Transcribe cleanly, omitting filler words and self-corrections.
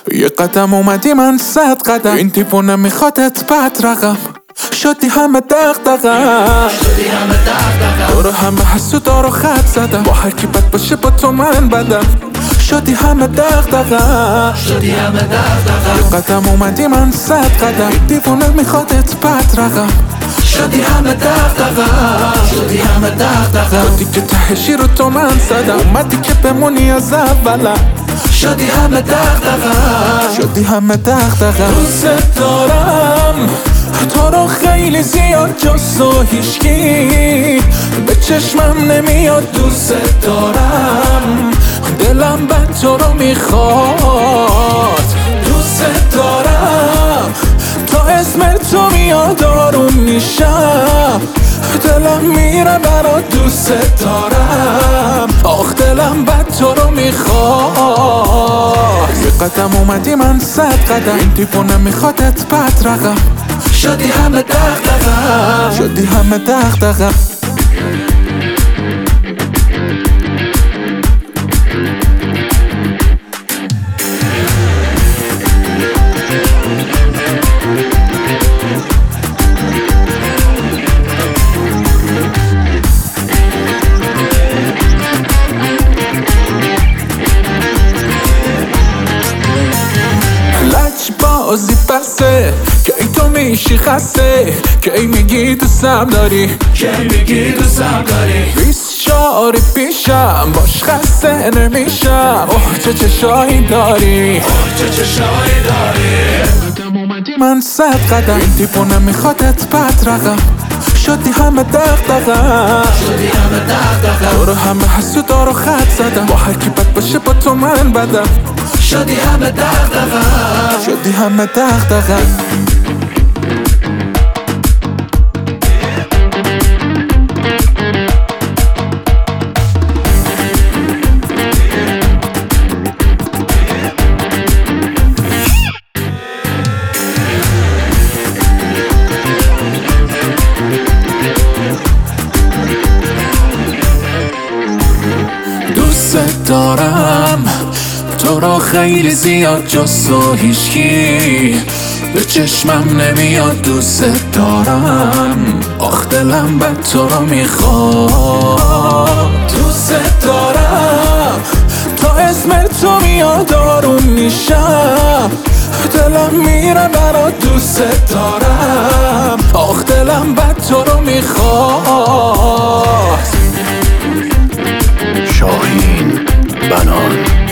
یه قدم اومدی من 100 قدم، این دیوونه میخوادت بد رقم، شدی همه دغدغه‌ام، برو همه حسودا رو خط زدم، با هر کی بد باشه با تو من بدم، شدی همه دغدغه‌ام، یه قدم اومدی من 100 قدم، این دیوونه میخوادت بد رقم، شدی همه دغدغه‌ام، تو دیگه تهشی رو تو من زدم، اومدی که بمونی از اولم، شدی همه دغدغه‌ام، دوست دارم تو رو خیلی زیاد جز و هیچکی به چشمم نمیاد، دوست دارم دلم بد تو رو میخواد، دوست دارم تا اسم تو میاد آروم میشم، دلم میره برات، دوست دارم آخ دلم بد تو رو میخواد، یه قدم اومدی من 100 قدم، این دیوونه میخوادت بد رقم، شدی همه دغدغه‌ام. بازی بسه که ای تو میشی خسته، که ای میگی دوستم داری، 24 پیشم باش خسته نمیشم، اوه چه چشایی داری، من 100 قدم، این دیوونه میخوادت بد رقم، شدی همه دغدغه‌ام، برو همه حسودا رو خط زدم، با هر کی بد باشه با تو من بدم، شدی همه دغدغه‌ام. دوست دارم تو رو خیلی زیاد جز و هیچکی به چشمم نمیاد، دوست دارم آخ دلم بد تو رو میخواد، دوست دارم تا اسم تو میاد آروم میشم، دلم میره برات، دوست دارم آخ دلم بد تو رو میخواد. شاهین بنان